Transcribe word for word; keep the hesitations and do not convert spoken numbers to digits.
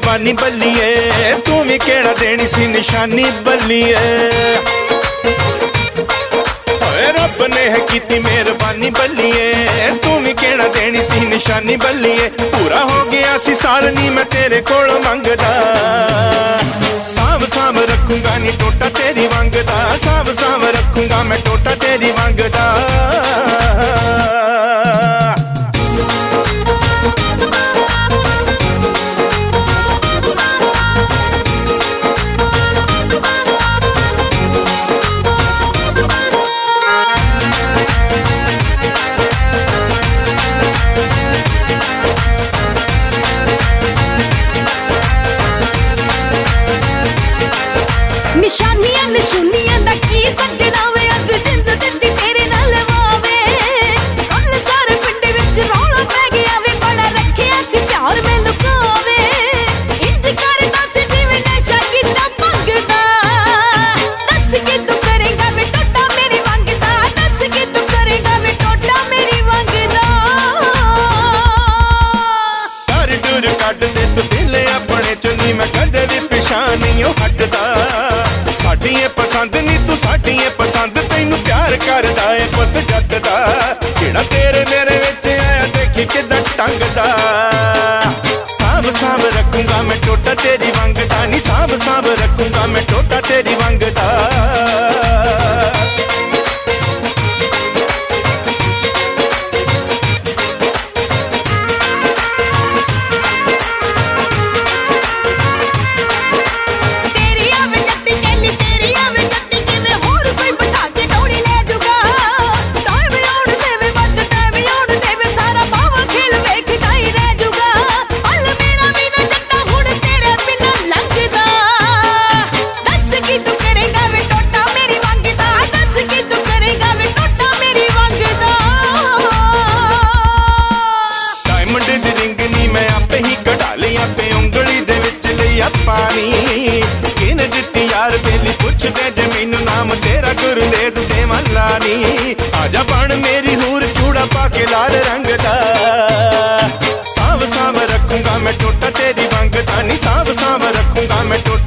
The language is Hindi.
मेहरबानी बल्लिए, तू भी केड़ा देनी सी निशानी बल्लिए। रब ने है कीती मेहरबानी बल्लिए, तू भी केड़ा देनी सी निशानी बल्लिए। पूरा हो गया सी सारनी मैं तेरे कोल मंगदा, साव साव रखूंगा नी टोटा तेरी वंगदा, साव साव रखूंगा मैं टोटा तेरी वंगदा। निशानियां निशुनियां दा की सजना वे, अस जिंद दिंदी तेरे नाल वावे। कल सारे पिंड विच रौला पै गया वे, बड़ा रखिया सी प्यार में लुकावे। इंज करदा सी जिवें नशा कीता मंगदा, दस के तू करेगा वे टोटा मेरी वंगदा, दस के तू करेगा वे टोटा मेरी वंगदा। कर डुर कट दे तू दिल अपने चुनी, मैं कदे भी पिछा नहीं हटदा। साडी पसंद नी तू साडी पसंद, तैनू प्यार करदा है पुत जट दा। जेड़ा तेरे मेरे विच आया देखी किदां टंगदा, साव साव रखूंगा मैं टोटा तेरी वंगदा नी, साव साव रखूंगा मैं टोटा तेरी वंगदा। पानी किन दित्ती यार बेली पुछदे जे मैनू नाम तेरा गुरदेव देवां लानी। आजा बन मेरी हूर चूड़ा पाके लाल रंग दा, साव साव रखूंगा मैं टोटा तेरी वंगदा नी, साव साव रखूंगा मैं टोटा